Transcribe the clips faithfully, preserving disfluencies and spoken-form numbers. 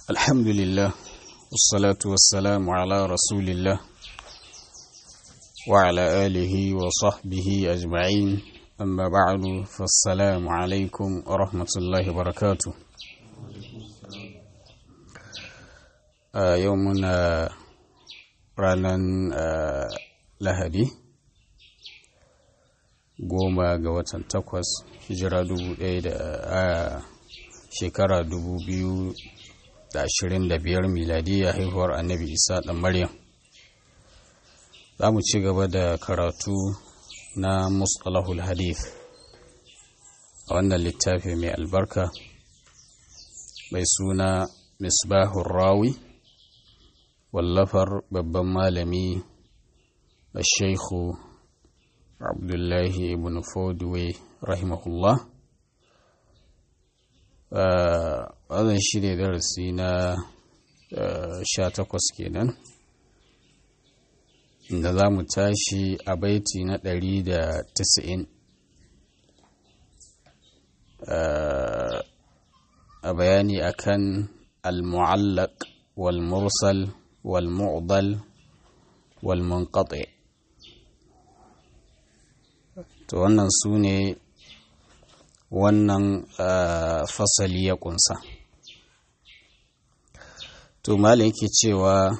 الحمد لله والصلاة والسلام على رسول الله وعلى آله وصحبه أجمعين أما بعد فالسلام عليكم ورحمة الله وبركاته. آه يومنا رانا آه لهدي goma ga watan takwas hijira dubu ɗaya da a shekara dubu biyu da ashirin da biyar miladiya haihuwar annabi isa ɗan maryam. Za mu ci gaba da karatu na mustalahul hadith a wannan littafi mai albarka mai suna misbahur rawi wallafar babban malami a shaikhu abdullahi ibn fodwe rahimahullah. wannan shi ne darasi na sha takwas kenan, inda za mu tashi a baiti na ɗari da tasa'in a bayani akan al-mu'allaq wal-mursal wal-mu'dal wal-munqati. to wannan su ne wannan fasali ya kunsa. to malin yake cewa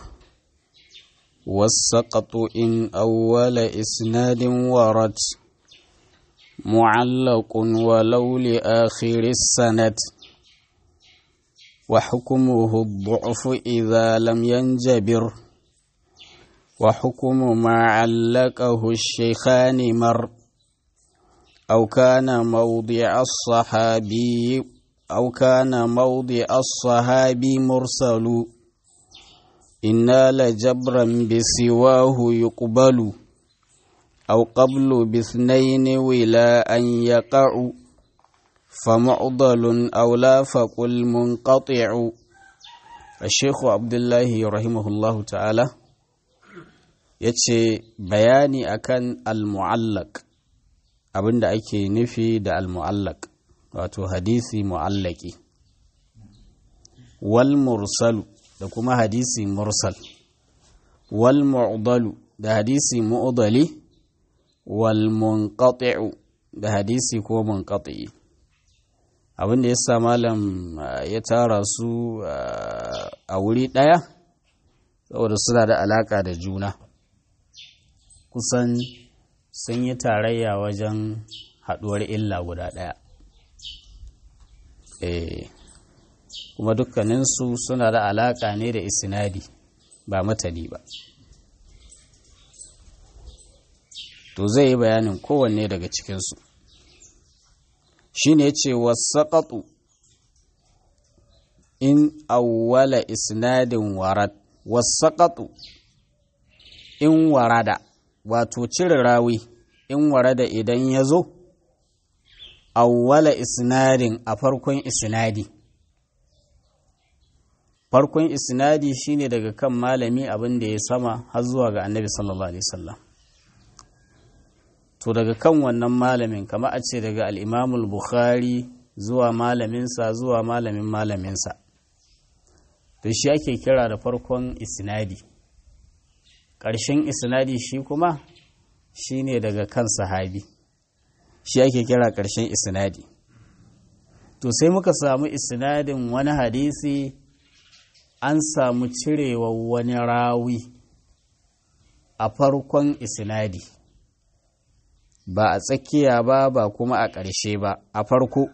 wasaqatu in awwala isnadin warad mu'allaqun walau li akhiris sanad wa hukmuhu ad-du'fu idha lam yanjabir wa hukmu ma 'allaqahu ash-shaykhani mar أو كان موضع الصحابي أو كان موضع الصحابي مرسل إنا لجبرا بسواه يقبل أو قبل باثنين ولا أن يقع فمعضل أو لا فقل منقطع. الشيخ عبد الله رحمه الله تعالى يتشي بياني أكن المعلق، abinda ake nufi da al-mu'allaq wato hadisi mu'allaki, wal mursalu da kuma hadisi mursal, wal mu'dalu da hadisi mu'dali, wal munqati'u da hadisi ko munqati. abinda yasa malam ya tara su a wuri daya saboda suna da alaka da juna, kusan sun yi tarayya wajen haɗuwar illa guda ɗaya. Eh, kuma dukkaninsu suna da alaƙa ne da isnadi ba matani ba. To zai yi bayanin kowanne daga cikinsu. Shi ne ce wasaƙaƙu in awwala isnadin warad, wasaƙaƙu in warada, wato cire rawi in warada idan ya zo awwala isnadin a farkon isnadi. farkon isnadi shine daga kan malami abin da ya sama har zuwa ga annabi sallallahu alaihi wasallam. to daga kan wannan malamin kama a ce daga al-imamul bukhari zuwa malaminsa zuwa malamin malaminsa, to shi ake kira da farkon isnadi. ƙarshen isnadi shi kuma shi ne daga kan sahabi, shi ake kira ƙarshen isnadi. to sai muka samu isnadin wani hadisi an samu cirewa wani rawi a farkon isnadi, ba a tsakiya ba ba kuma a ƙarshe ba, a farko.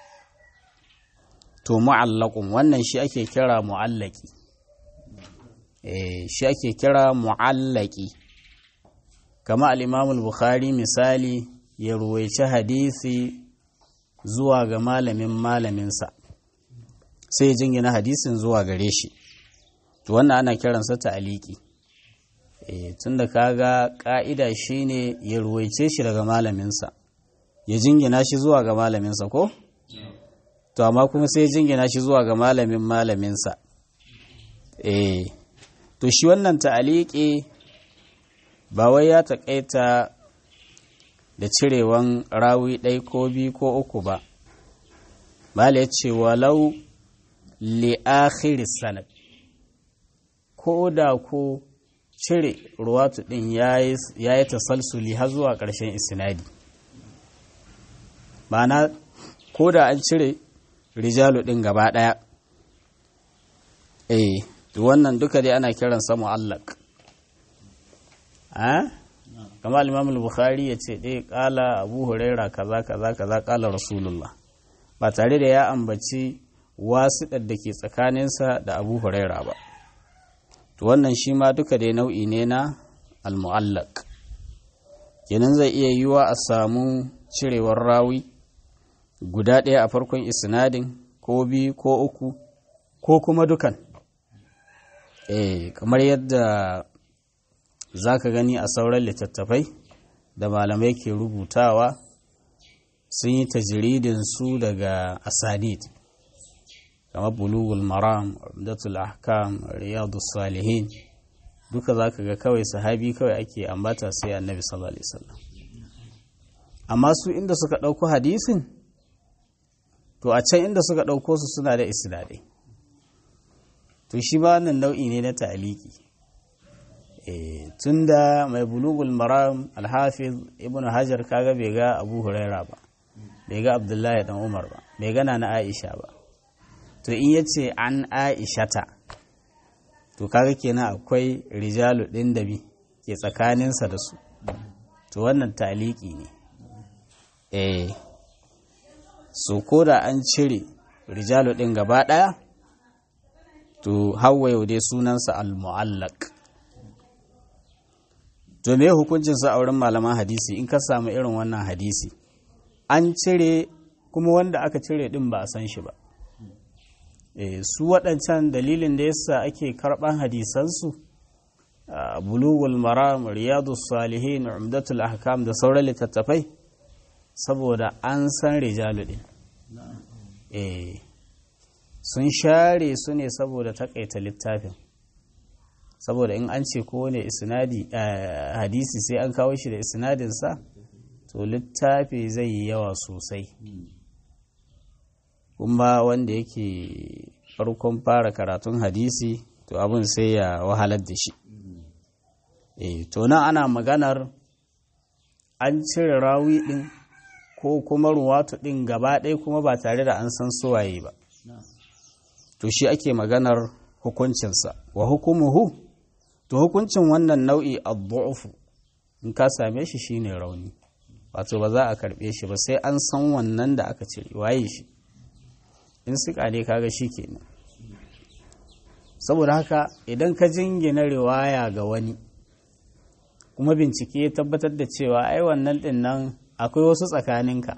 to mu'allaqun wannan shi ake kira mu'allaki. Eh, shi ake kira mu'allaki. kama al-imamul bukhari misali ya ruwaici hadisi zuwa ga malamin malaminsa sai ya jingina hadisin zuwa gare shi, to wannan ana kiransa ta'aliki. eh, tunda kaga ka'ida shine ya ruwaice shi daga malaminsa ya jingina shi zuwa ga malaminsa ko? to amma kuma sai ya jingina shi zuwa ga malamin malaminsa. eh to shi wannan ta'aliki ba wai ya taƙaita da cirewan rawi ɗai ko biyu ko uku ba, mala ya ce walau li akhir sanad ko da ko cire ruwatu din yayi yayi tasalsuli har zuwa ƙarshen isnadi ma'ana ko da an cire rijalu din gaba daya eh wannan duka dai ana kiransa mu'allaq ah kamar Imam al-Bukhari ya ce dai kala Abu Huraira kaza kaza kaza kala Rasulullah ba tare da ya ambaci wasiɗar da ke tsakaninsa da Abu Huraira ba to wannan shi ma duka dai nau'i ne na al-mu'allaq kenan zai iya yiwa a samu cirewar rawi guda ɗaya a farkon isnadin ko biyu ko uku ko kuma dukan eh kamar yadda za ka gani a sauran littattafai da malamai ke rubutawa sun yi tajridin su daga asanid kamar bulugul maram umdatul ahkam riyadus salihin duka za ka ga kawai sahabi kawai ake ambata sai annabi sallallahu alaihi wasallam amma su inda suka ɗauko hadisin to a can inda suka ɗauko su suna da isnadai to shi ba wannan nau'i ne na ta'aliki tunda mai bulugul maram alhafiz ibn hajar kaga bai ga abu huraira ba bai ga abdullahi dan umar ba bai gana na aisha ba to in yace an aishata to kaga kenan akwai rijalu din da bi ke tsakaninsa da su to wannan taliki ne eh so koda an cire rijalu din gaba daya to hawaye dai sunansa al-mu'allaq to me hukuncin sa a wurin malaman hadisi in ka samu irin wannan hadisi an cire kuma wanda aka cire din ba a san shi ba e, su waɗancan dalilin da yasa ake karɓan hadisansu bulugul maram riyadus salihin umdatul ahkam da sauran littattafai saboda an san rijalu din e, sun share su ne saboda takaita littafin saboda in an ce kowane isnadi hadisi sai an kawo shi da isnadinsa to littafi zai yi yawa sosai kuma wanda yake farkon fara karatun hadisi to abin sai ya wahalar da shi e to nan ana maganar an cire rawi din ko kuma ruwatu din gaba ɗaya kuma ba tare da an san suwaye ba to shi ake maganar hukuncinsa wa hukumuhu to hukuncin wannan nau'i ad-du'fu in ka same shi shine rauni wato ba za a karbe shi ba sai an san wannan da aka cire waye shi in suka ne kaga shikenan saboda haka idan ka jingina riwaya ga wani kuma bincike ya tabbatar da cewa ai wannan din nan akwai wasu tsakaninka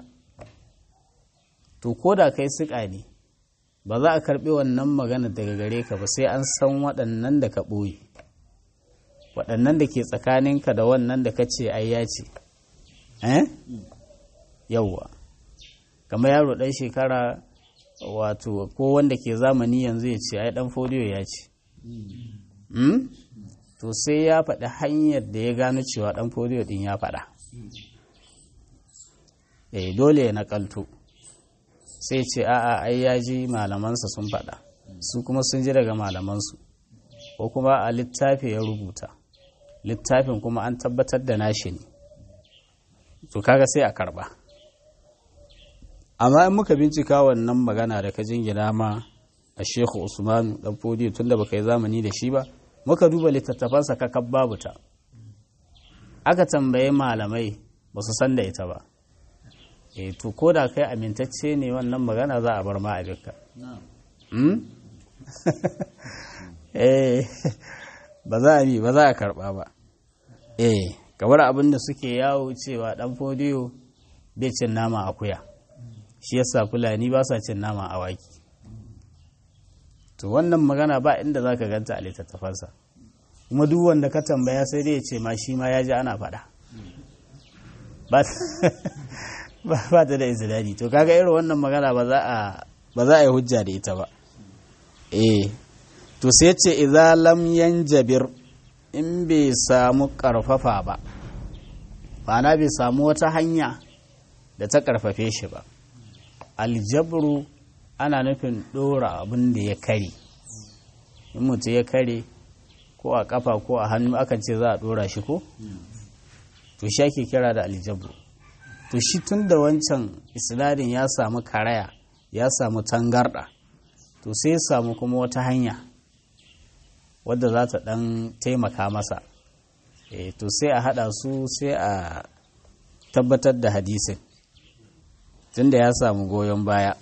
to koda kai suka ne ba za a karbi wannan magana daga gare ka ba sai an san waɗannan da ka ɓoye waɗannan da ke tsakaninka da wannan da ka ce ai ya ce eh yawwa kamar yaro ɗan shekara wato ko wanda ke zamani yanzu ya ce ai ɗan fodiyo ya ce to sai ya faɗi hanyar da ya gano cewa ɗan fodiyo ɗin ya faɗa eh dole ya naƙalto sai ce a'a ai ya ji malamansa sun faɗa su kuma sun ji daga malamansu ko kuma a littafi ya rubuta littafin kuma an tabbatar da nashi ne to kaga sai a karba amma in muka bincika wannan magana da ka jingina ma a Sheikhu Usman dan Fodi tunda baka yi zamani da shi ba muka duba littattafansa kakab babu ta aka tambaye malamai ba su san da ita ba e to ko da kai amintacce ne wannan magana za a bar ma abinka eh ba za a bi ba za a karba ba eh kamar abin da suke yawo cewa dan fodiyo bai cin nama akuya shi yasa fulani ba sa cin nama awaki to wannan magana ba inda zaka ganta a littattafansa kuma duk wanda ka tambaya sai dai ya ce ma shi ma ya ji ana faɗa ba ta da izilali to kaga irin wannan magana ba za a ba za a yi hujja da ita ba eh to sai ce idza lam yanjabir in bai samu karfafa ba ma'ana bai samu wata hanya da ta karfafe shi ba aljabru ana nufin ɗora abin da ya kare in mutum ya kare ko a kafa ko a hannu akan ce za a ɗora shi ko to shi ake kira da aljabru to shi tun da wancan isnadin ya samu karaya ya samu tangarɗa to sai ya samu kuma wata hanya wadda za ta ɗan taimaka masa e, to sai a haɗa su sai a tabbatar da hadisin tunda ya samu goyon baya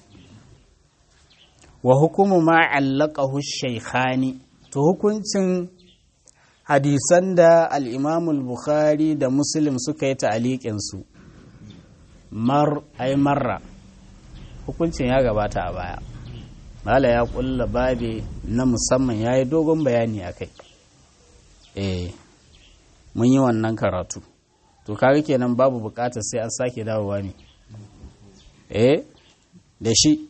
wa hukumu ma allaqahu shaykhani to hukuncin hadisan da al-Imam al-Bukhari da Muslim suka yi ta'aliqin su mar ay marra hukuncin ya gabata a baya mala ya kulla babe na musamman yayi dogon bayani akai eh mun yi wannan karatu to kaga kenan babu bukatar sai an sake dawowa ne eh da shi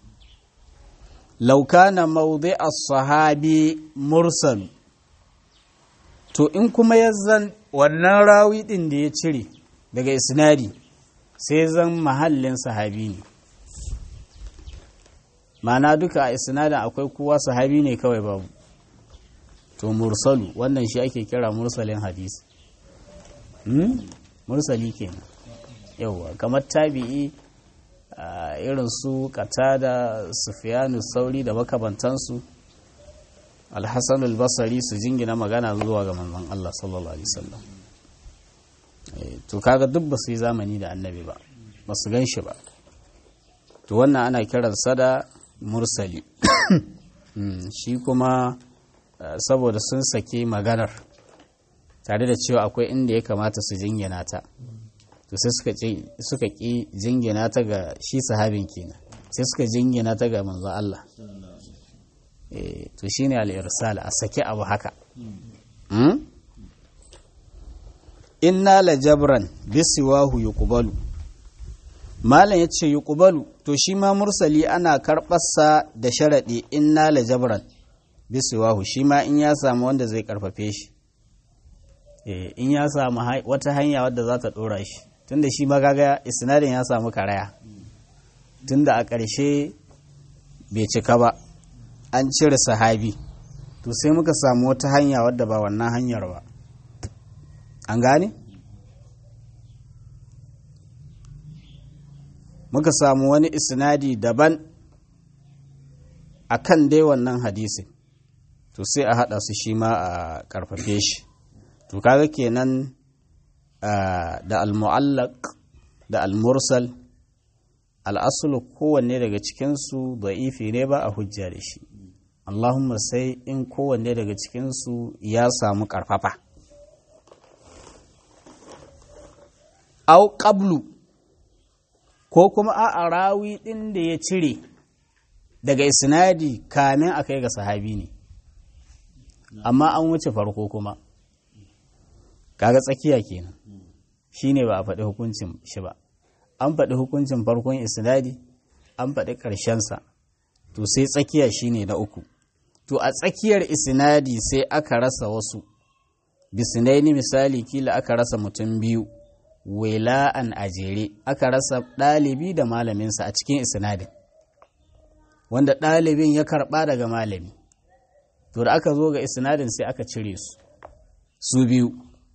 laukana mawdi as-sahabi mursal to in kuma yazan wannan rawi din da ya cire daga isnadi sai zan mahallin sahabi ne mana duka a isnadin akwai kowa sahabi ne kawai babu to mursalu wannan shi ake kira mursalin hadisi hmm? mursali kenan yauwa kamar tabi'i Uh, irin su Qatada Sufyanu Sauri da makabantansu Al-Hasan al-Basri su jingina magana zuwa ga manzon Allah sallallahu alaihi wasallam eh, to kaga duk ba su yi zamani da annabi ba ba su gan shi ba to wannan ana kiransa da mursali hmm, shi kuma uh, saboda sun sake maganar tare da cewa akwai inda ya kamata su jingina ta to sai suka ce suka ki jingina ta ga shi sahabin kenan sai suka jingina ta ga manzo Allah eh to shine al-irsal a sake abu haka hmm? inna la jabran bisiwahu yuqbalu malan yace yuqbalu to shi ma mursali ana karbarsa da sharadi inna la jabran bisiwahu shi ma in ya samu wanda zai karfafe shi eh in ya samu wata hanya wadda za ta dora shi tunda shi magaga isnadin ya samu karaya tunda a ƙarshe bai cika ba an cire sahabi to sai muka samu wata hanya wadda ba wannan hanyar ba an gane muka samu wani isnadi daban akan dai wannan hadisin to sai a haɗa su shi ma a ƙarfafe shi to kaga kenan da al-mu'allaq da al-mursal al-aslu kowanne daga cikinsu da'ifi ne ba a hujja da shi Allahumma sai in kowanne daga cikinsu ya samu karfafa au qablu ko kuma a rawi din da ya cire daga isnadi kamin a kai ga sahabi ne amma an wuce farko kuma kaga tsakiya kenan shine ba a faɗi hukuncin shi ba an faɗi hukuncin farkon isnadi an faɗi ƙarshensa to sai tsakiya shine na uku to a tsakiyar isnadi sai aka rasa wasu bisnaini misali kila aka rasa mutum biyu wela'an ajere aka rasa ɗalibi da malaminsa a cikin isnadin wanda ɗalibin ya karɓa daga malami to da aka zo ga isnadin sai aka cire su su biyu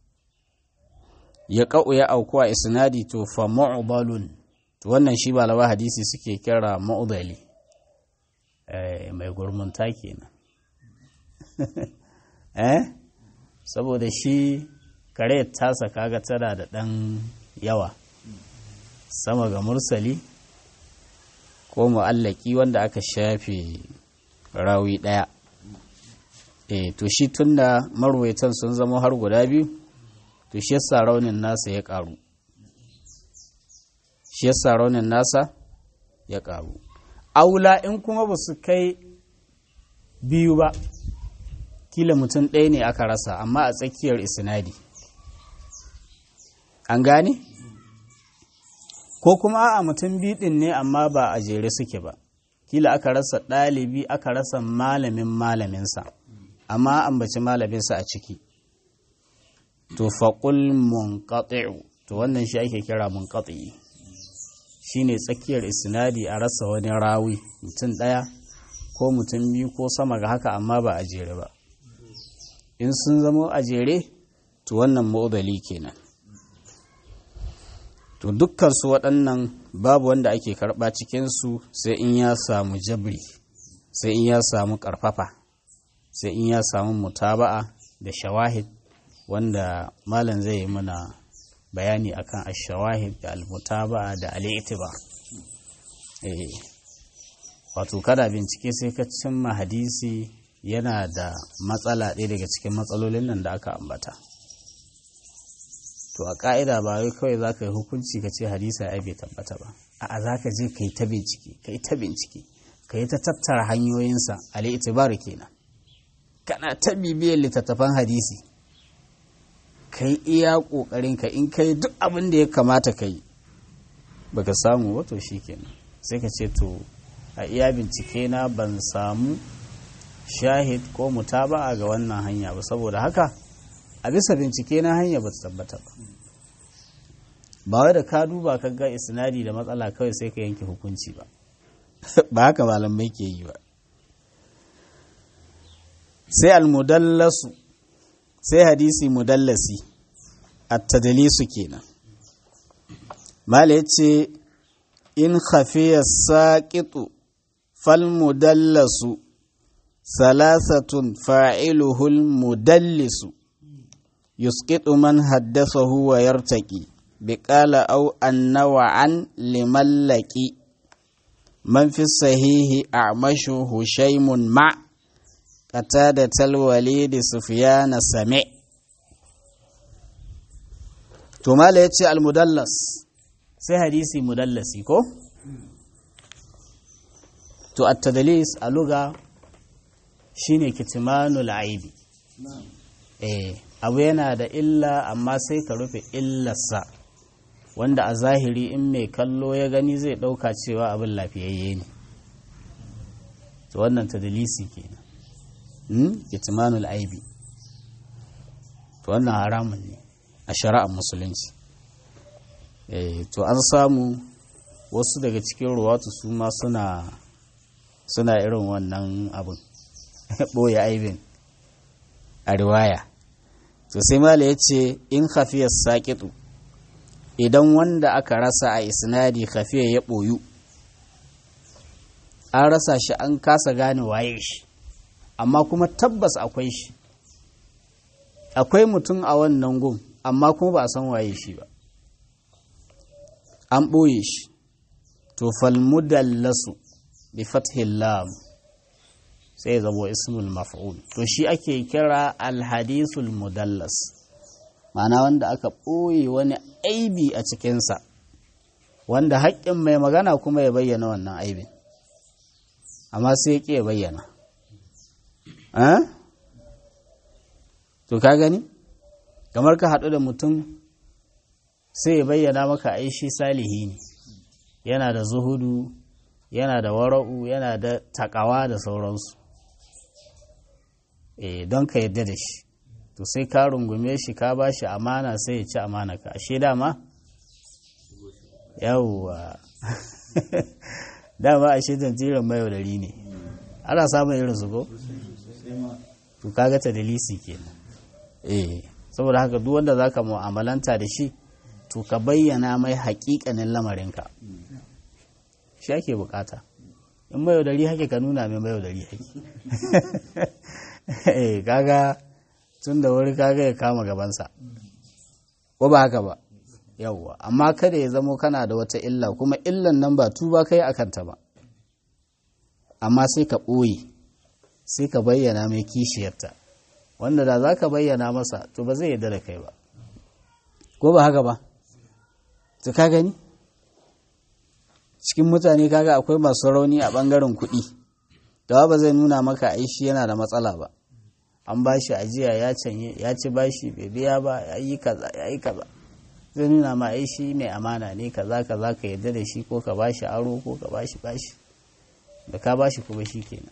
ya ƙa'u ya auku a isnadi to fa mu'dalun to wannan shi malawa hadisi suke kira mu'dali eh mai gurmunta kenan eh saboda shi kare tasa kaga tana da ɗan yawa sama ga mursali ko mu'allaki wanda aka shafe rawi ɗaya eh to shi tunda marwaitan sun zama har guda biyu to shi yasa raunin nasa ya ƙaru shi yasa raunin nasa ya ƙaru aula in kuma ba su kai biyu ba kila mutum ɗaya ne aka rasa amma a tsakiyar isnadi an gane ko kuma a mutum biyu ɗin ne amma ba a jere suke ba kila aka rasa ɗalibi aka rasa malamin malaminsa amma ambaci malaminsa a ciki to faƙul munqati'u to wannan shi ake kira munqati shine tsakiyar isnadi a rasa wani rawi mutum ɗaya ko mutum biyu ko sama ga haka amma ba a jere ba. In sun zama a jere to wannan mu'dali kenan. To dukkan su waɗannan babu wanda ake karɓa cikinsu sai in ya samu jabri, sai in ya samu ƙarfafa, sai in ya samu mutaba'a da shawahid, wanda malam zai yi mana bayani akan ash-shawahid da al-mutaba'a da al-i'tibar. Eh wato kada bincike sai ka cimma hadisi yana da matsala ɗaya daga cikin matsalolin nan da aka ambata. To a ƙa'ida ba wai kawai za ka yi hukunci ka ce hadisa ya bai tabbata ba, a'a za ka je ka yi ta bincike ka yi ta bincike ka yi ta tattara hanyoyinsa al-i'tibar kenan, kana ta bibiyar littattafan hadisi, ka yi iya ƙoƙarin ka, in ka yi duk abin da ya kamata ka yi baka samu ba to shi kenan sai ka ce to a iya bincike na ban samu shahid ko mutaba'a ga wannan hanya ba, saboda haka a bisa bincike na hanya ba ta tabbata ba. Ba wai da ka duba ka ga isnadi da matsala kawai sai ka yanke hukunci ba ba haka malamai ke yi ba. Sai almudallasu, sai hadisi mudallasi, at-tadlisu kenan. Mala yace in khafiya saqitu fal mudallasu salasatun fa'iluhul mudallisu yusqitu man haddathahu wa yartaqi biqala aw annawa an limallaki man fi sahihi a'mashu hushaymun ma qatada talwalid sufyan sami. To mala yace al mudallas, sai hadisi mudallasi ko to at-tadlis a lugha shine kitmanul aibi. eh abu yana da illa amma sai ka rufe illarsa, wanda a zahiri in mai kallo ya gani zai dauka cewa abin lafiyayye ne. to wannan tadlisi kenan, hmm? kitmanul aibi, to wannan haramun ne a shari'ar musulunci. eh to an samu wasu daga cikin ruwatu su ma suna suna irin wannan abin ɓoye aibin a riwaya. to sai mala ya ce in khafiyar saƙitu, idan wanda aka rasa a isnadi khafiya ya ɓoyu, an rasa shi an kasa gane waye shi, amma kuma tabbas akwai shi, akwai mutum a wannan gun amma kuma ba a san waye shi ba, an ɓoye shi. to falmudallasu bi fathil lam sai ya zabo ismul maf'ul, to shi ake kira alhadisul mudallas, ma'ana wanda aka ɓoye wani aibi a cikinsa, wanda haƙƙin mai magana kuma ya bayyana wannan aibin amma sai ya ƙi ya bayyana. to ka gani kamar ka haɗu da mutum sai ya bayyana maka ai shi salihi ne, yana da zuhudu, yana da wara'u, yana da takawa da sauransu, eh don ka yadda da shi. to sai ka rungume shi ka ba shi amana sai ya ci amana ka, ashe dama yawwa dama ashe tantirin mayaudari ne, ana samun irin su ko? to kaga ta dalisi kenan. eh saboda haka duk wanda zaka mu'amalanta da shi to ka bayyana mai haƙiƙanin lamarinka, shi ake bukata. in mayaudari hake ka nuna mai mayaudari hake eh kaga tun da wuri kaga ya kama gabansa, ko ba haka ba? yawwa, amma kada ya zamo kana da wata illa kuma illan nan ba tuba kai akanta ba, amma sai ka ɓoye, sai ka bayyana mai kishiyarta, wanda da za ka bayyana masa to ba zai yarda da kai ba, ko ba haka ba? to ka gani cikin mutane kaga akwai masu rauni a ɓangaren kuɗi, da ba zai nuna maka aishi yana da matsala ba, an ba shi ajiya ya canye, ya ci bashi bai biya ba, ya yi kaza ya yi kaza, zai nuna ma aishi mai amana ne, kaza kaza ka yarda da shi, ko ka bashi aro ko ka bashi bashi, da ka bashi kuma shi kenan.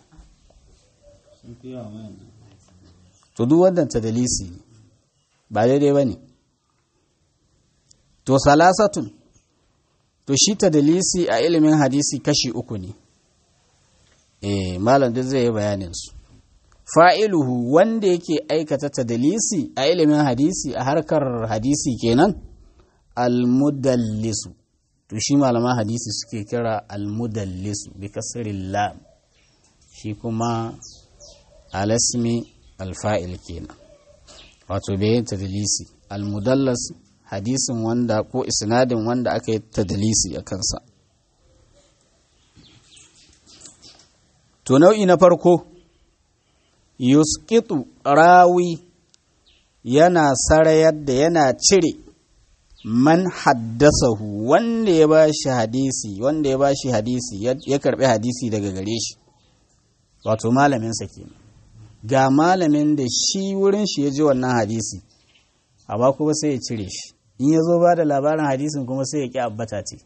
to duk wannan tadalisi ba daidai ba ne. to salasatun to shi tadlisi a ilimin hadisi kashi uku ne eh malam duk zai yi bayanin su fa'iluhu wanda yake aikata tadlisi a ilimin hadisi a harkar hadisi kenan almudallisu to shi malaman hadisi suke kira almudallisu bi kasril lam shi kuma alasmi alfa'il kenan wato bayan tadlisi almudallas hadisin wanda ko isnadin wanda aka yi tadlisi a kansa to nau'i na farko yusqitu rawi yana sarayar da yana cire man haddasahu wanda ya ba shi hadisi wanda ya ba shi hadisi ya karbi hadisi daga gare shi wato malaminsa kenan ga malamin da shi wurin shi ya ji wannan hadisi amma kuma sai ya cire shi in ya zo ba da labarin hadisin kuma sai ya ƙi abbata ce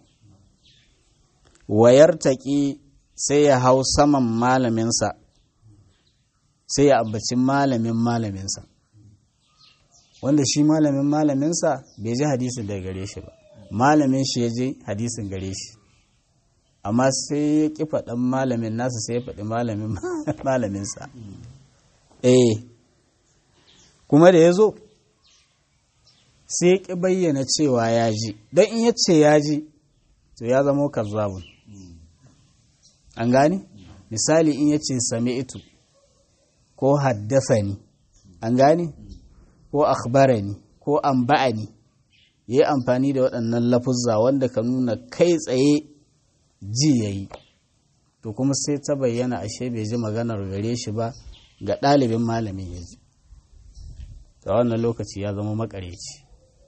wayar taƙi sai ya hau saman malaminsa sai ya ambaci malamin malaminsa wanda shi malamin malaminsa bai ji hadisin daga gare shi ba malamin shi ya ji hadisin gare shi amma sai ya ƙi faɗin malamin nasa sai ya faɗi malamin malaminsa eh kuma da ya zo sai ya ƙi bayyana cewa ya ji don in ya ce ya ji to ya zama kazzabun an gane misali in ya ce sami'tu ko haddasani an gane ko akhbarani ko amba'ani ya yi amfani da waɗannan lafuzza wanda ka nuna kai tsaye ji ya yi to kuma sai ta bayyana ashe bai ji maganar gare shi ba ga ɗalibin malamin ya ji ta wannan lokaci ya zama makareci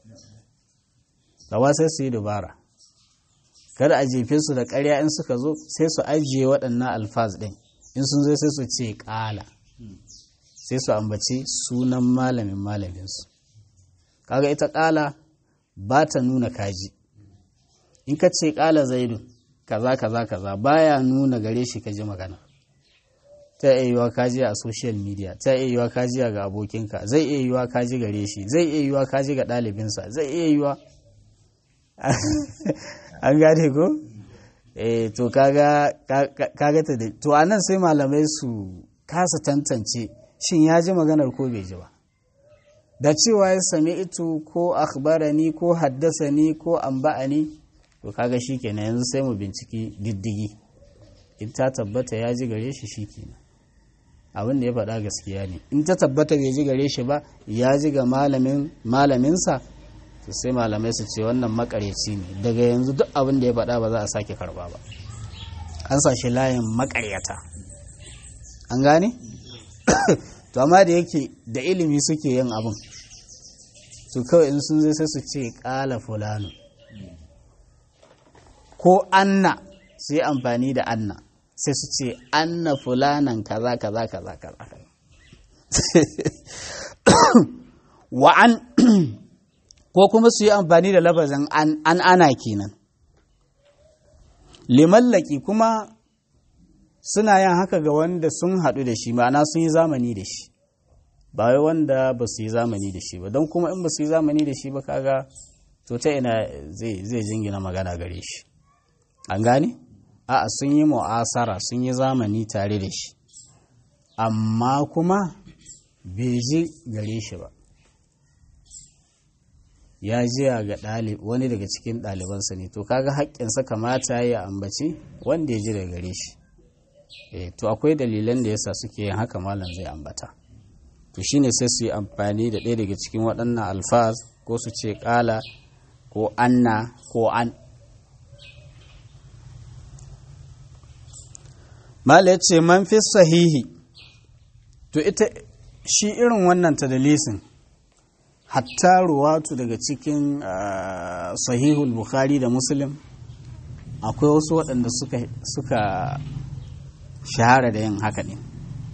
gawa sai su yi dubara kada a jefe su da ƙarya in suka zo sai su ajiye waɗannan alfaz ɗin in sun zo sai su ce ƙala sai su ambaci sunan malamin malaminsu kaga ita ƙala ba ta nuna kaji in ka ce ƙala zaidu kaza kaza kaza baya nuna gare shi ka ji magana ta iya yiwa kaji a social media ta iya yiwa kaji ga abokinka zai iya yiwa kaji gare shi zai iya yiwa kaji ga ɗalibinsa zai iya yiwa an gane ko eh to kaga kaga ta to anan sai malamai su kasa tantance shin ya ji maganar ko bai ji ba da cewa ya sami itu ko akhbarani ko haddasani ko amba'ani to kaga shikenan yanzu sai mu binciki diddigi in ta tabbata ya ji gare shi shikenan abin da ya faɗa gaskiya ne in ta tabbata bai ji gare shi ba ya ji ga malamin malaminsa to sai malamai su ce wannan makareci ne daga yanzu duk abin da ya faɗa ba za a sake karba ba an sa shi layin makaryata an gane to amma da yake da ilimi suke yin abin to kawai in sun zai sai su ce ƙala fulano ko anna sai amfani da anna sai su ce anna fulanan kaza kaza kaza kaza wa'an ko kuma su yi amfani da lafazin an ana kenan limallaki kuma suna yin haka ga wanda sun haɗu da shi ma'ana sun yi zamani da shi ba wai wanda ba su yi zamani da shi ba don kuma in ba su yi zamani da shi ba kaga to ta ina zai jingina magana gare shi an gane a'a sun yi mu'asara sun yi zamani tare da shi amma kuma bai ji gare shi ba ya jiya ga ɗalib wani daga cikin ɗalibansa ne to kaga haƙƙinsa kamata ya ambaci wanda ya ji daga gare shi e, to akwai dalilan da yasa suke yin haka malam zai ambata to shine sai su yi amfani da ɗaya daga cikin waɗannan alfaz ko su ce ƙala ko anna ko an mala ya ce man fi sahihi to ita shi irin wannan tadalisin hatta ruwatu daga cikin uh, sahihul bukhari da muslim akwai wasu waɗanda suka, suka shahara da yin haka ne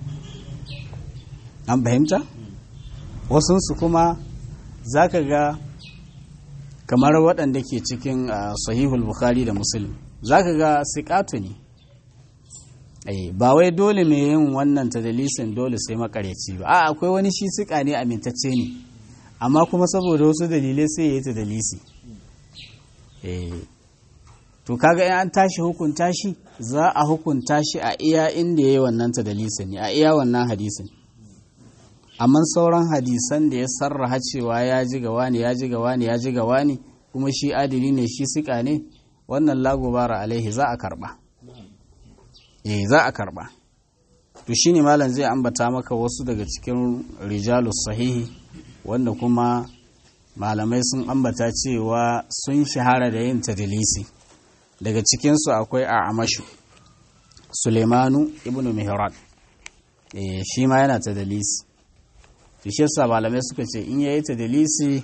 an fahimta wasunsu kuma za ka ga kamar waɗanda ke cikin uh, sahihul bukhari da muslim za ka ga siƙatu ne ba wai dole mai yin wannan tadalisin dole sai makareci ba a akwai wani shi siƙa ne amintacce ne amma kuma saboda wasu dalilai sai ya yi tadalisi to kaga in an tashi hukunta shi za a hukunta shi a iya inda ya yi wannan tadalisin ne a iya wannan hadisin. Amma sauran hadisan da ya sarraha cewa ya ji gawa ne ya ji gawa ne ya ji gawa ne kuma shi adili ne shi sika ne, wannan lagobara alaihi za a karba eh za a karba. To shine malam zai ambata maka wasu daga cikin rijalus sahihi wanda kuma malamai sun ambata cewa sun shahara da yin tadlisi. Daga cikinsu akwai A'mashu Sulaimanu ibn Mihran, eh shi ma yana tadlisi. To shi yasa malamai suka ce in yayi tadlisi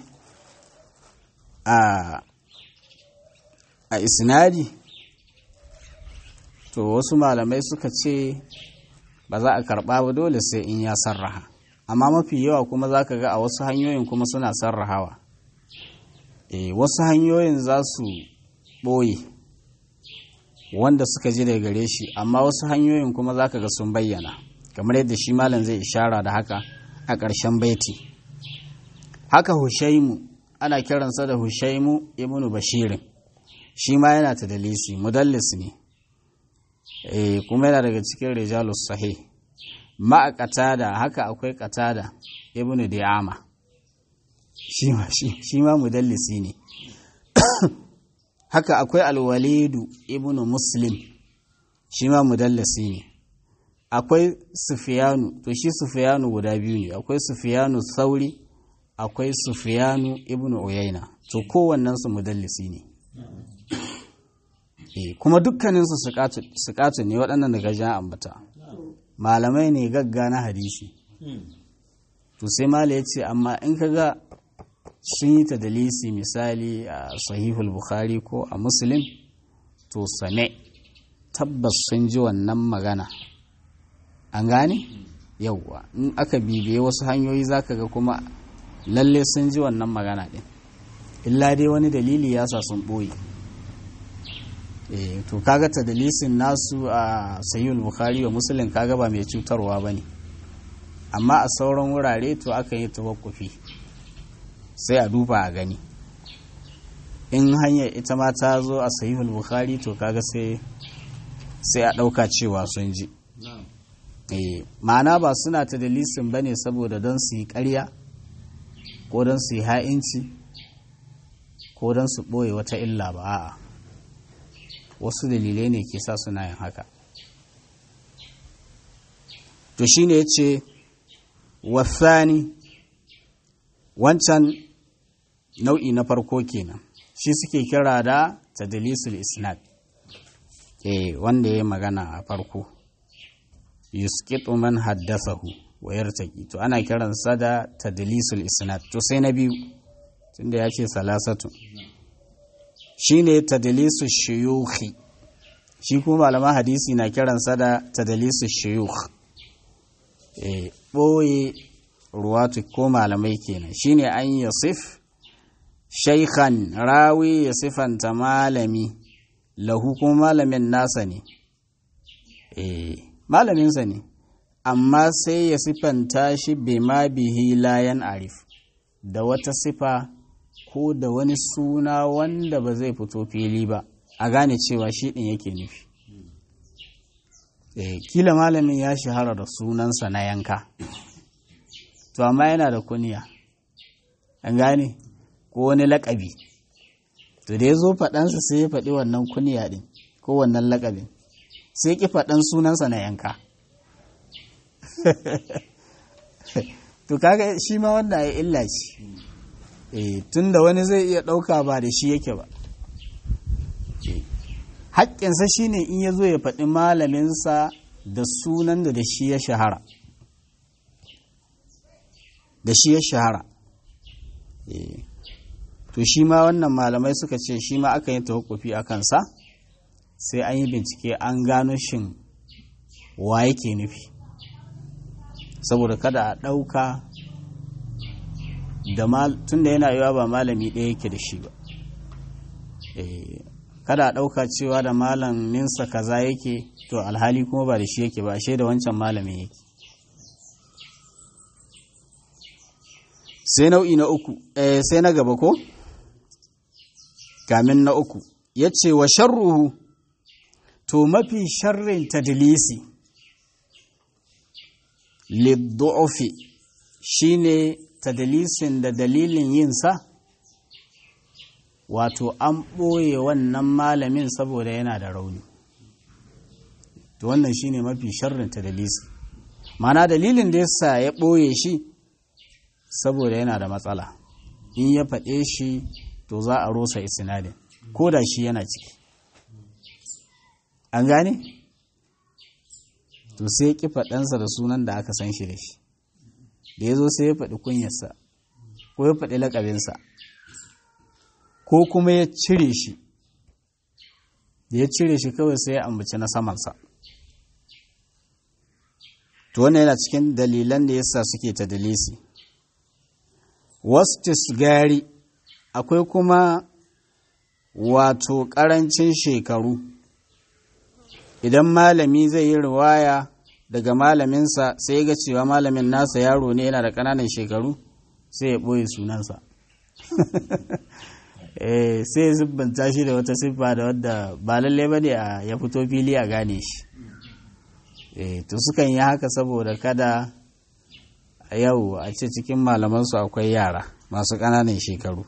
a a isnadi, to wasu malamai suka ce ba za a karba ba dole sai in ya sarraha, amma mafi yawa kuma za ka ga a wasu hanyoyin kuma suna sarrahawa. E, wasu hanyoyin za su ɓoye wanda suka ji daga gare shi, amma wasu hanyoyin kuma za ka ga sun bayyana, kamar yadda shi malam zai ishara da haka a ƙarshen baiti. Haka Hushaimu, ana kiransa da Hushaimu ibnu Bashirin, shi ma yana tadlisi, mudallis ne. Eh, kuma yana daga cikin rijalus sahih. Ma'a Qatada, haka akwai Qatada ibn Di'ama, shi ma shi ma mudallisi ne. Haka akwai Al-Walidu ibn Muslim, shi ma mudallisi ne. Akwai Sufyanu, to shi Sufyanu guda biyu ne, akwai Sufyanu Thauri, akwai Sufyanu ibn Uyayna, to kowannen su mudallisi ne. Kuma dukkaninsu suƙatu ne waɗannan daga jan ambata, malamai ne gagga na hadisi. To sai mala ya ce amma in ka ga sun yi tadlisi misali a sahihul Bukhari ko a Muslim, to same tabbas sun ji wannan magana, an gane yauwa. In aka bibiye wasu hanyoyi za ka ga kuma lalle sun ji wannan magana ɗin, illa dai wani dalili ya sa sun ɓoye. E, to kaga tadlisin nasu a sahihul Bukhari wa Muslim kaga ba mai cutarwa bane, amma a sauran wurare to aka yi tawakkufi, sai a duba a gani. In hanyar ita ma ta zo a sahihul Bukhari to kaga sai sai a ɗauka cewa sun ji. E, ma'ana ba suna tadlisin bane saboda don su yi ƙarya ko don su yi ha'inci ko don su ɓoye wata illa ba, a'a, wasu dalilai ne ke sa suna yin haka. To shi ne ya ce wasani, wancan nau'i na farko kenan, shi suke kira da tadlisul isnad, eh wanda ya magana a farko, yusqitu man haddathahu wa yartaqi, to ana kiransa da tadlisul isnad. To sai na biyu, tunda ya ce salasatu, shi ne tadlisu shuyukhi, shi kuma malaman hadisi na kiransa da tadlisu shuyukh, e, ɓoye ruwatu ko malamai kenan. Shi ne an yasif shaykhan, rawi ya sifanta malami, lahu kuma malamin nasa ne, e, malaminsa ne, amma sai ya sifanta shi bima bihi layan arif, da wata sifa ko da wani suna wanda ba zai fito fili ba a gane cewa shi ɗin yake nufi. E, kila malamin ya shahara da sunansa na yanka, to amma yana da kunya, an gane, ko wani laƙabi, to da ya zo faɗansa sai ya faɗi wannan kunya ɗin ko wannan laƙabin, sai ki faɗan sunansa na yanka. To kaga shi ma wanda ya illa ce. E, tun da wani zai iya ɗauka ba da shi yake ba. E, haƙƙinsa shi ne in ya zo ya faɗi malaminsa da sunan da da shi ya shahara. Da shi ya shahara. E, to shi ma wannan malamai suka ce shi ma aka yi tawakkufi a kansa, sai an yi bincike an gano shin wa yake nufi. Saboda kada a ɗauka tun da yana yiwa ba malami ɗaya yake da shi ba, kada a ɗauka cewa da malaminsa kaza yake, to alhali kuma ba da shi yake ba, ashe da wancan malamin yake. Sai nau'i na uku, sai na gaba ko? Kamin na uku, ya ce wa sharruhu to mafi sharrin tadlisi liddu'ufi shine tadlisin da dalilin yinsa wato an ɓoye wannan malamin saboda yana da rauni to wannan shine mafi sharrin tadlisi mana dalilin da yasa ya ɓoye shi saboda yana da matsala in ya faɗe shi to za a rosa isnadin ko da shi yana ciki an gane to sai ki faɗansa da sunan da aka san shi da shi da ya zo sai ya faɗi kunyarsa ko ya faɗi laƙabinsa ko kuma ya cire shi da ya cire shi kawai sai ya ambaci na samansa to wannan yana cikin dalilan da yasa suke ta dalisi wastisgari akwai kuma wato ƙarancin shekaru idan malami zai yi riwaya daga malaminsa sai ga cewa malamin nasa yaro ne yana da ƙananan shekaru sai ya ɓoye sunansa sai ya zubbanta shi da wata siffa da wadda ba lalle ba ne ya fito fili a gane shi to sukan yi haka saboda kada a yau a ce cikin malamansu akwai yara masu ƙananan shekaru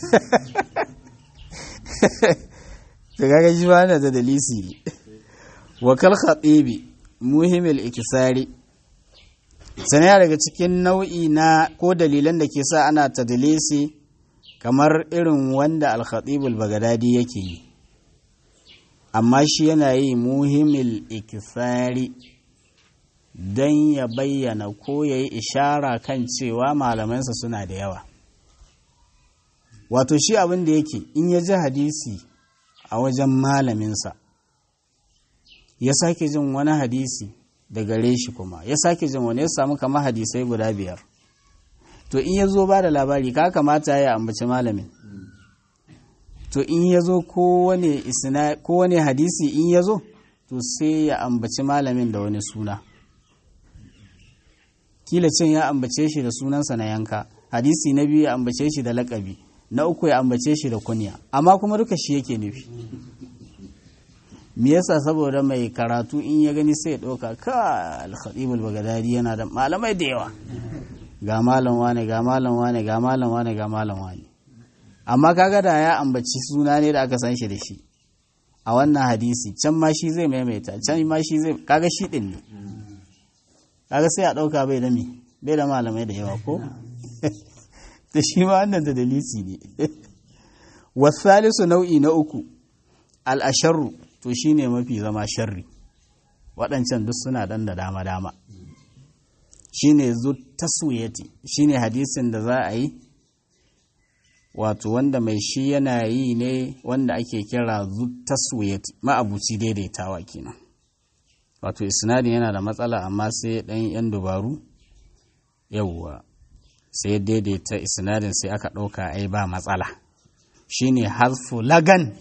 ta gaga shi ba da dalisi wakal khatibi muhimmil ikisari sanaya daga cikin nau'i na ko dalilan da ke sa ana tadlisi kamar irin wanda al-khatibul bagadadi yake yi amma shi yana yi muhimmil ikisari don ya bayyana ko ya yi ishara kan cewa malamansa suna da yawa wato shi abin da yake in ya ji hadisi a wajen malaminsa ya sake jin wani hadisi da gare shi kuma ya sake jin wani ya samu kama hadisai guda biyar to in ya zo ba da labari ka kamata ya ambaci malamin to in ya zo kowane hadisi in ya zo to sai ya ambaci malamin da wani suna kila cin ya ambace shi da sunansa na yanka hadisi na biyu ya ambace shi da laƙabi na uku ya ambace shi da kunya amma kuma duka shi yake nufi me yasa saboda mai karatu in ya gani sai ya ɗauka ka al-khatibul bagadadi yana da malamai da yawa ga malam wane ga malam wane ga malam wane ga malam wane amma kaga da ya ambaci suna ne da aka san shi da shi a wannan hadisi can ma shi zai maimaita can ma shi zai kaga shi din ne kaga sai a ɗauka bai da me bai da malamai da yawa ko da shi ma wannan da dalisi ne wasalisu nau'i na uku al-asharru to shine mafi zama sharri waɗancan duk suna dan da dama dama shine zu taswiyati shine hadisin da za a yi wato wanda mai shi yana yi ne wanda ake kira zu taswiyati ma'abuci daidaitawa kenan wato isnadin yana da matsala amma sai dan yan dubaru yawwa sai daidaita isnadin sai aka ɗauka ai ba matsala shine hazfu lagan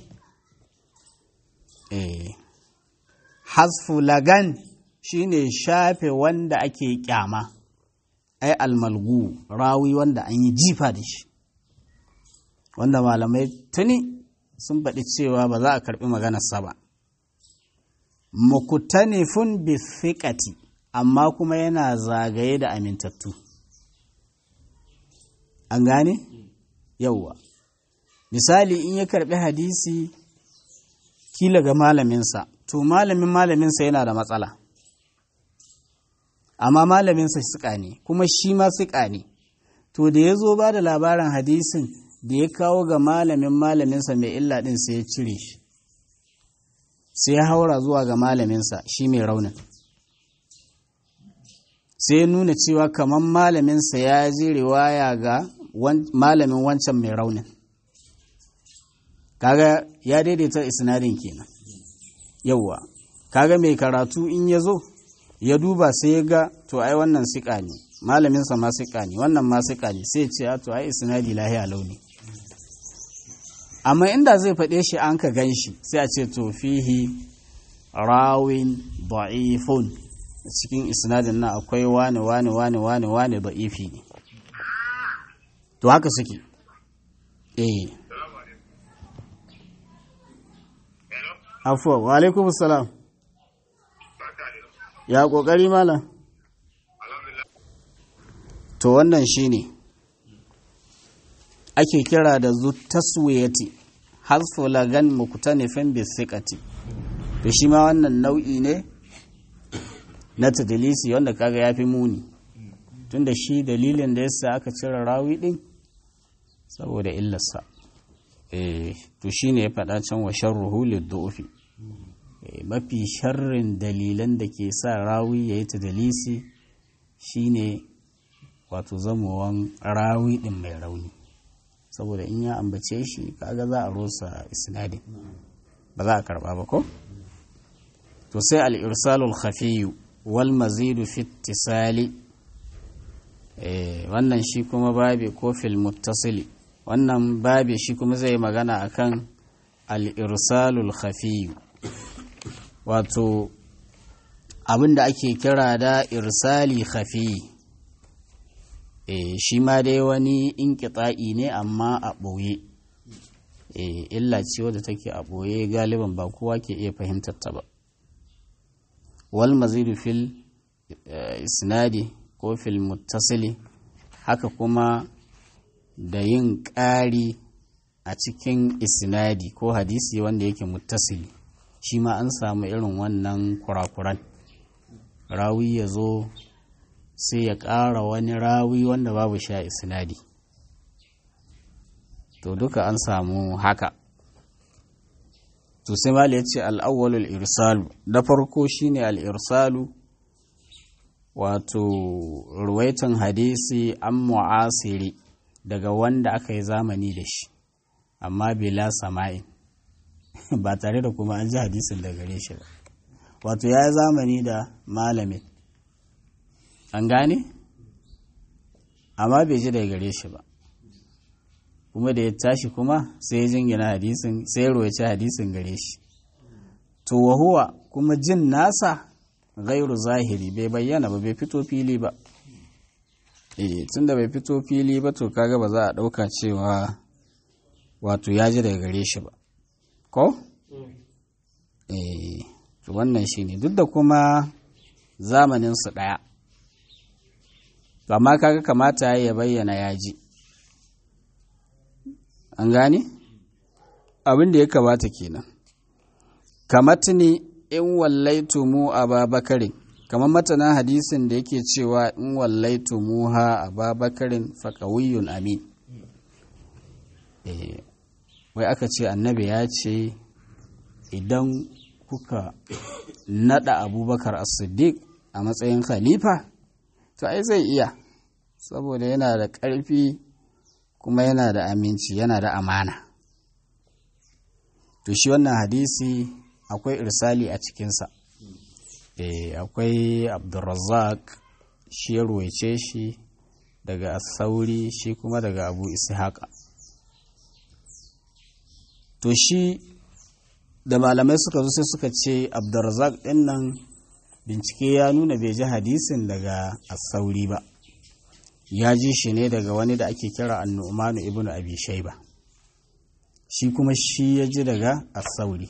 eh hazfu lagan shine shafe wanda ake kyama ai almalgu rawi wanda an yi jifa da shi wanda malamai tuni sun faɗi cewa ba za a karɓi maganarsa ba mukutanifun bi thiqati amma kuma yana zagaye da amintattu an gane yauwa misali in ya karɓi hadisi kila ga malaminsa to malamin malaminsa yana da matsala amma malaminsa siƙa ne kuma shi ma siƙa ne to da ya zo ba da labarin hadisin da ya kawo ga malamin malaminsa mai illa ɗin sai ya cire shi sai ya haura zuwa ga malaminsa shi mai raunin sai ya nuna cewa kamar malaminsa ya ji riwaya ga malamin wancan mai raunin kaga ya daidaita isnadin kenan yauwa kaga mai karatu in ya zo ya duba sai ya ga to ai wannan siƙa ne malaminsa ma siƙa ne wannan ma siƙa ne sai ce to ai isnadi lahiya launi amma inda zai faɗe shi an ka gan shi sai a ce to fihi rawin da'ifun cikin isnadin nan akwai wani wani wani wani wani da'ifi ne to haka suke eh afuwa wa alaikum salam ya kokari malam to wannan shine ake kira da zu taswiyati hasfu lagan muktanifin bisiqati to shi ma wannan nau'i ne na tadlisi wanda kaga yafi muni tunda shi dalilin da yasa aka cire rawi din saboda illarsa eh to shine ya faɗa can wa sharruhu liddufi eh mafi sharrin dalilan da ke sa rawi yayi tadlisi shine wato zamowan rawi din mai rauni saboda in ya ambace shi kaga za a rosa isnadin ba za a karba ba ko to sai al-irsalul khafiy wal mazid fi ittisali eh wannan shi kuma babi ko fil muttasili wannan babi shi kuma zai magana akan al-irsalul khafiy wato abinda ake kira da irsali khafiy eh shi ma dai wani inqita'i ne amma a boye eh illa ce wadda take a boye galiban ba kowa ke iya fahimtar ta ba wal mazidu fil isnadi ko fil muttasili haka kuma da yin ƙari a cikin isnadi ko hadisi wanda yake muttasili shi ma an samu irin wannan kurakuran rawi ya zo sai ya ƙara wani rawi wanda babu sha isnadi to duka an samu haka to sai mali ya ce al'awwalul irsalu da farko shine al'irsalu wato ruwaitan hadisi an mu'asiri daga wanda aka yi zamani da shi amma bila sama'in ba tare da kuma an ji hadisin da gare shi ba wato ya yi zamani da malamin an gane amma bai ji daga gare shi ba kuma da ya tashi kuma sai ya jingina hadisin sai ya roci hadisin gare shi to wahuwa kuma jin nasa gairu zahiri bai bayyana ba bai fito fili ba eh tunda bai fito fili ba to kaga ba za a dauka cewa wato ya ji daga gare shi ba ko eh to wannan shine duk da kuma zamanin su daya amma kaga kamata ya bayyana ya ji an gane abin da ya kamata kenan kamatni in wallaitu mu ababakarin kamar matanan hadisin da yake cewa in wallaitu muha ababakarin faqawiyyun amin eh wai aka ce annabi ya ce idan kuka nada abubakar as-siddiq a matsayin khalifa to ai zai iya saboda yana da ƙarfi kuma yana da aminci yana da amana to shi wannan hadisi akwai irsali a cikinsa eh akwai abdurrazzaq shi ya ruwaice shi daga as-sauri shi kuma daga abu ishaqa to shi da malamai suka zo sai suka ce abdurrazzaq din nan bincike ya nuna bai ji hadisin daga as-sauri ba ya ji shi ne daga wani da ake kira an-nu'man ibn abi shayba shi kuma shi ya ji daga as-sauri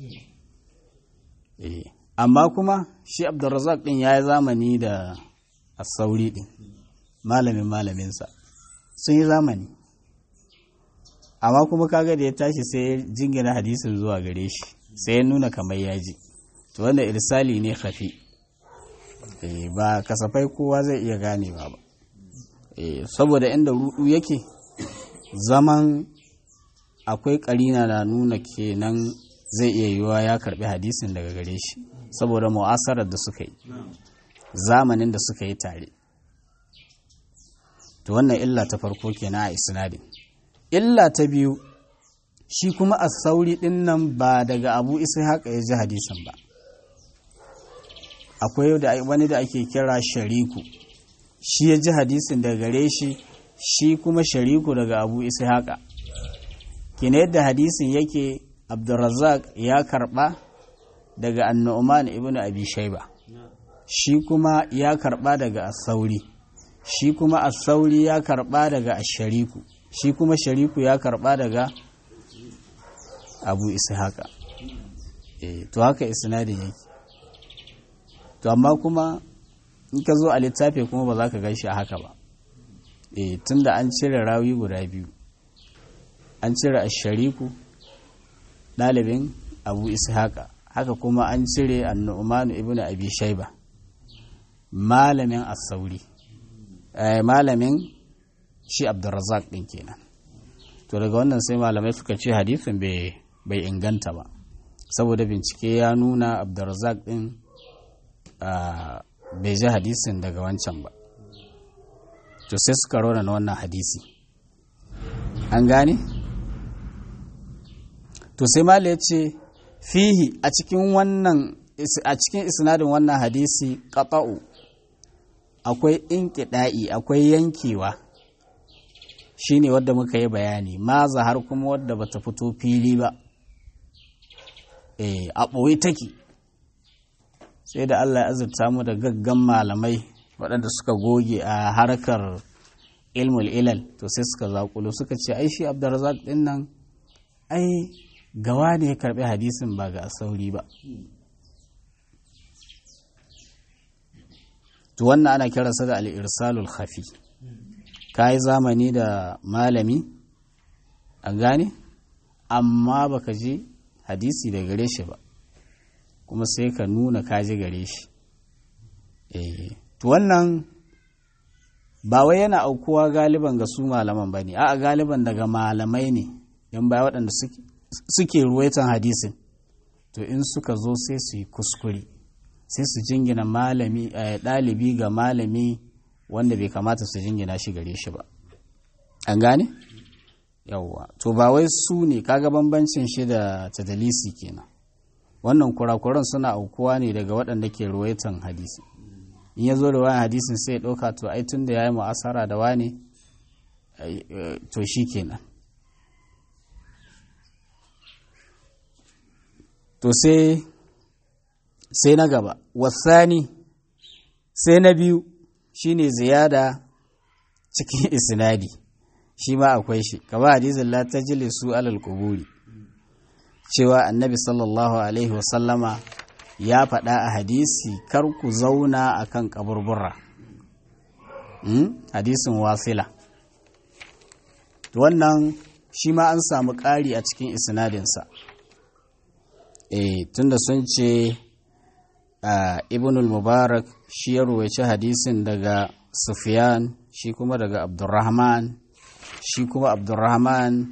eh amma kuma shi abdurrazzaq din yayi zamani da as-sauri din malamin malamin sa sun yi zamani amma kuma kaga da ya tashi sai ya jingina hadisin zuwa gare shi sai ya nuna kamar ya ji to wanda irsali ne khafi eh ba kasafai kowa zai iya ganewa ba eh saboda inda rudu yake zaman akwai karina na nuna kenan zai iya yiwa ya karbi hadisin daga gare shi saboda mu'asarar da suka yi zamanin da suka yi tare to wannan illa ta farko kenan a isnadin illa ta biyu shi kuma as-sauri din nan ba daga Abu Ishaq ya ji hadisin ba akwai da wani da ake kira Shariku shi ya ji hadisin daga gare shi shi kuma Shariku daga Abu Ishaq kina yadda hadisin yake Abdurrazzaq ya karba daga An-Nu'man ibn Abi Shayba shi kuma ya karba daga As-Sauri shi kuma As-Sauri ya karba daga Ash-Shariku shi kuma Shariku ya karba daga Abu Ishaqa eh to haka isnadin yake to amma kuma in ka zo a littafi kuma ba za ka gan shi a haka ba eh tunda an cire rawi guda biyu an cire ash-shariku ɗalibin abu ishaqa haka kuma an cire an-nu'man ibn abi shayba malamin as-sauri eh malamin shi abdurrazzaq din kenan to daga wannan sai malamai suka ce hadisin bai bai inganta ba saboda bincike ya nuna abdurrazzaq din bai ji hadisin daga wancan ba to sai suka rona na wannan hadisi an gane to sai mala ya ce fihi a cikin wannan a cikin isnadin wannan hadisi qata'u akwai inqida'i akwai yankewa shine wadda muka yi bayani ma zahar kuma wadda bata fito fili ba eh a ɓoye take sai da Allah ya azurta mu da gaggan malamai waɗanda suka goge a harkar ilmul ilal to sai suka zaƙulo suka ce ai shi Abdurrazzaq din nan ai gawa ne ya karɓi hadisin ba ga sauri ba to wannan ana kiransa da al-irsalul khafi kai zamani da malami an gane amma baka je hadisi da gare shi ba kuma sai ka nuna kaji gare shi eh to wannan ba wai yana aukuwa galiban ga su malaman bane a'a galiban daga malamai ne yan baya waɗanda suke suke ruwaitan hadisin to in suka zo sai su yi kuskure sai su jingina malami ɗalibi ga malami wanda bai kamata su jingina shi gare shi ba an gane yawwa to ba wai su ne kaga bambancin shi da tadalisi kenan wannan kurakuran suna aukuwa ne daga waɗanda ke ruwaitan hadisi in ya zo da wani hadisin sai ya ɗauka to ai tun da ya yi mu'asara da wani to shi kenan to sai sai na gaba wasani sai na biyu shine ziyada cikin isnadi shi ma akwai shi kaba hadisin la tajlisu alal quburi cewa annabi sallallahu alaihi wasallama ya faɗa a hadisi kar ku zauna akan kaburbura hmm? hadisin wasila wannan shi ma an samu ƙari a cikin isnadinsa eh tunda sun ce ibn al-mubarak shi ya ruwaici hadisin daga sufyan shi kuma daga abdurrahman shi kuma abdurrahman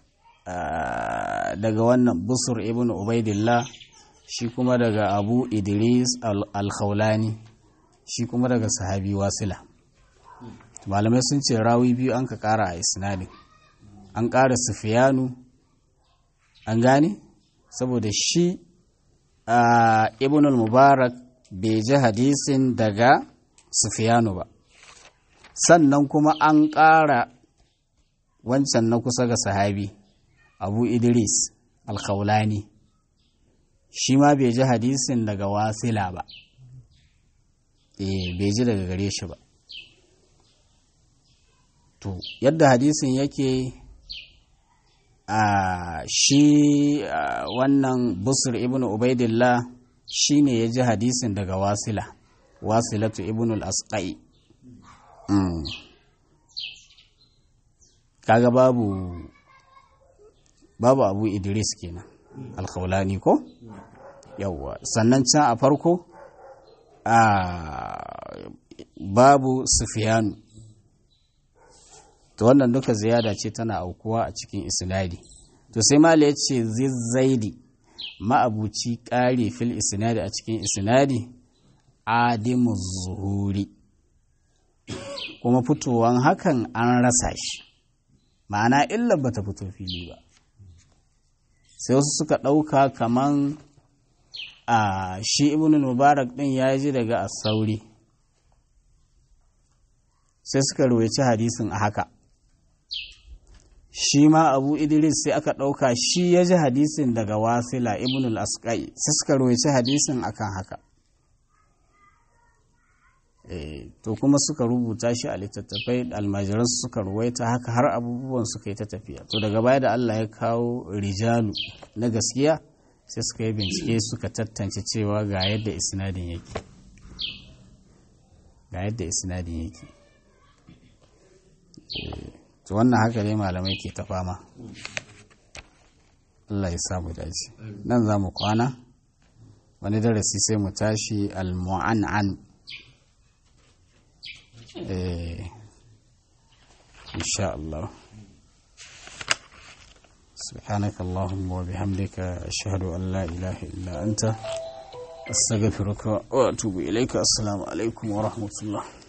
daga wannan busur ibn ubaidillah shi kuma daga abu idris al-khawlani shi kuma daga sahabi wasila malamai sun ce rawi biyu an ka kara a isnadin an kara sufyanu an gane saboda shi ibn al-mubarak bai ji hadisin daga sufyanu ba sannan kuma an kara wancan na kusa ga sahabi abu idris al-khawlani shi ma bai ji hadisin daga wasila ba eh bai ji daga gare shi ba to yadda hadisin yake a shi wannan busur ibn ubaidillah shi ne ya ji hadisin daga wasila wasilatu ibn al-asqai kaga babu babu abu idris kenan al-khawlani ko yawwa sannan can a farko a babu sufyanu to wannan duka ziyada ce tana aukuwa a cikin isnadi to sai mala yace zizzaidi ma'abuci ƙari fil isnadi a cikin isnadi adimu zuhuri kuma fitowan hakan an rasa shi ma'ana illa bata fito fili ba sai wasu suka ɗauka kaman a shi ibn mubarak ɗin ya ji daga as-sauri sai suka ruwaici hadisin a haka shi ma abu idris sai aka ɗauka shi ya ji hadisin daga wasila ibn al-asqai sai suka ruwaici hadisin akan haka e, to kuma suka rubuta shi a littattafai almajiran suka ruwaita haka har abubuwan suka yi ta tafiya to daga baya da Allah ya kawo rijalu na gaskiya sai suka yi bincike suka tattance cewa ga yadda isnadin yake ga yadda isnadin yake to wannan haka dai malamai ke ta fama. Allah ya samu dace. Nan za mu kwana wani darasi sai mu tashi al-mu'an'an eh insha Allah. سبحانك اللهم وبحمدك أشهد أن لا إله إلا أنت أستغفرك وأتوب إليك. السلام عليكم ورحمة الله.